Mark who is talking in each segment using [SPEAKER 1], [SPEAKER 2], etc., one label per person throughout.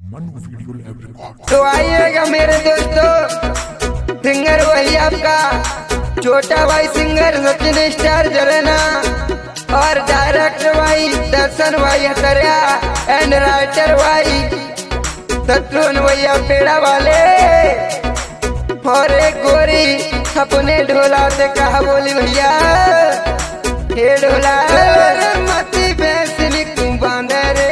[SPEAKER 1] तो आइएगा मेरे दोस्तों, सिंगर वही आपका छोटा भाई सिंगर सचिन स्टार जलेना और डायरेक्टर भाई दर्शन भाई हतरिया एंड राइटर भाई शत्रुघ्न भैया पेड़ा वाले और एक गोरी अपने ढोला से कहा बोली भैया हे ढोला मती बेसनी तू बांधे रे।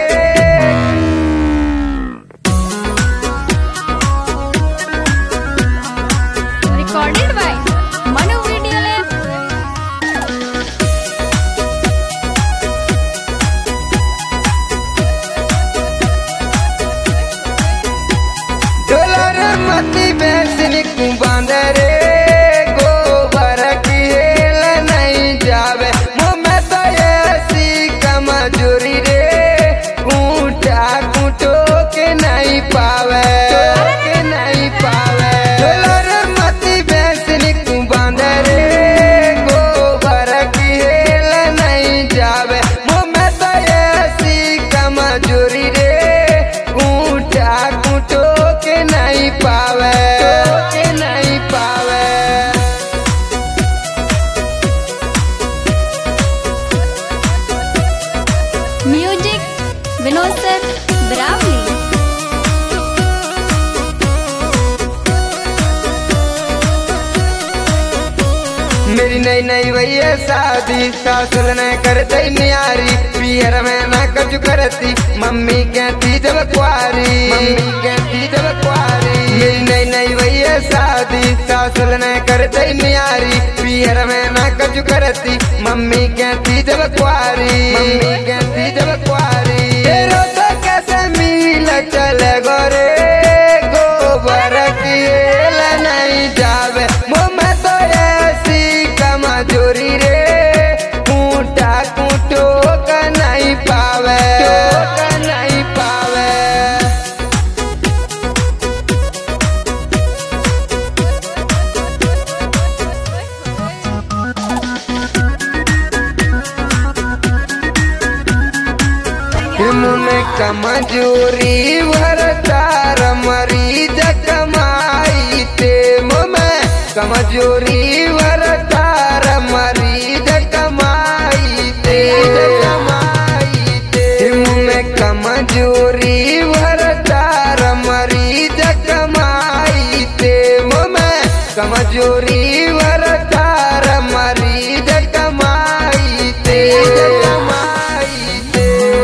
[SPEAKER 2] Recorded by Manu Video Lab.
[SPEAKER 1] ढोला रे मती बेसनी तू बांधे रे, गोबर की हेल नहीं जावे मुँह में तो ऐसी कमजोरी रे, ऊँटा कूटो के नहीं पावे के नहीं पावे। ढोला रे मती बेसनी तू बांधे रे, गोबर की हेल नहीं जावे मुँह में तो ऐसी कमजोरी रे, ऊँटा कूटो के नहीं पावे के नहीं पावे।
[SPEAKER 2] Music Vinod Sir Bravli.
[SPEAKER 1] मेरी नई नई भैया शादी सासुर ने कर दई न्यारी, पियर में ना कछ करती मम्मी कहती जब कुआरी, मम्मी कहती जब कुआरी। मेरी नई नई भैया शादी सासुर ने कर दई न्यारी, पियर में ना कछ करती मम्मी कहती जब कुआरी, मम्मी कहती जब कुआरी। तेरो तो कैसे मिल चले गोरे, गोबर की हेल नहीं जावे मुँह में तो ऐसी कमजोरी रे, ऊँटा कूटो का नहीं पावे का नहीं पावे। मुने कमजोरी भरतार मरीज कमाई ते में कमजोरी भरतार मरीज कमाई ते कमाई ते मुने कमजोरी भरतार मरीज कमाई ते में कमजोरी भरतार मरीज कमाई ते कमाई ते।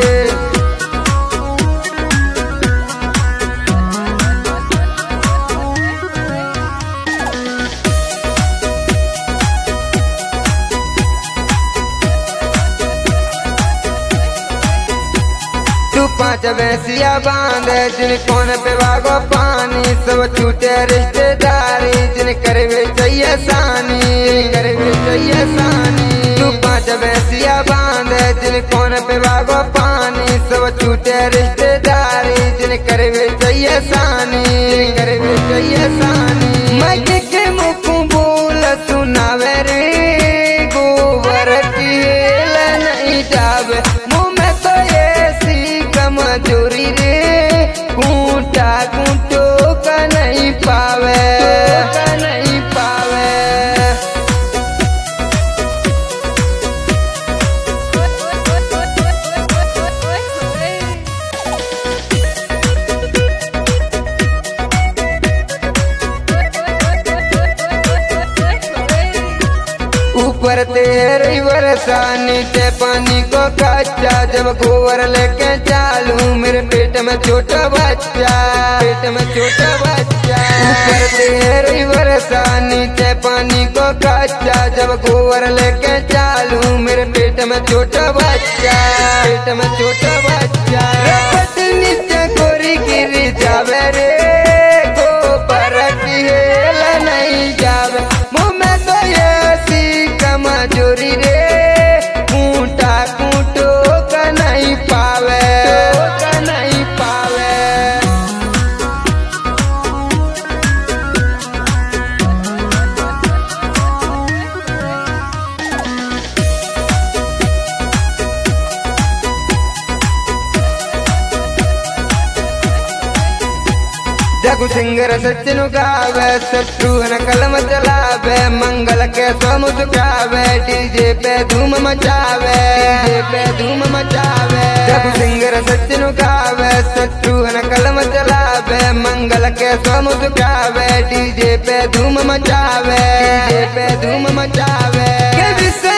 [SPEAKER 1] तू पांच भैंसिया बांध जिन कोन पे भागो पानी, सब छूटे रिश्तेदारी जिन करवे चाहिए सानी, करवे चाहिए सानी। तू पांच भैंसिया बांध जिन कोन पे भागो पानी, सब छूटे रिश्तेदारी जिन करवे चाहिए सानी, करवे चाहिए सानी। मैं के मुख बोल सुनावे रे, गोबर की हेल नहीं जावे मुँह में तो ऐसी कमजोरी रे, ऊँटा कूटो का नहीं पावे का नहीं पावे। ऊपर तेरी वर्षा नीचे पानी को कच्चा, जब गोबर लेके चालू मेरे पेट में छोटा बच्चा, पेट में छोटा बच्चा। ऊपर तेरी वर्षा नीचे पानी को कच्चा, जब गोबर लेके चालू मेरे पेट में छोटा बच्चा, पेट में छोटा बच्चा। नीचे गोरी गिरी जावे रे, गोबर की हेल नहीं जावे मुँह में तो ऐसी कमजोरी रे, ऊँटा कूटो का नहीं पावे का नहीं पावे। जगु सिंगर सचिन गावे शत्रु न कलम चलावे मंगल के सोम सुखावे डीजे पे धूम मचावे डीजे पे धूम मचावे जगु सिंगर सचिन गावे शत्रु न कलम चलावे मंगल के सोम सुखावे डीजे पे धूम मचावे डीजे पे धूम मचावे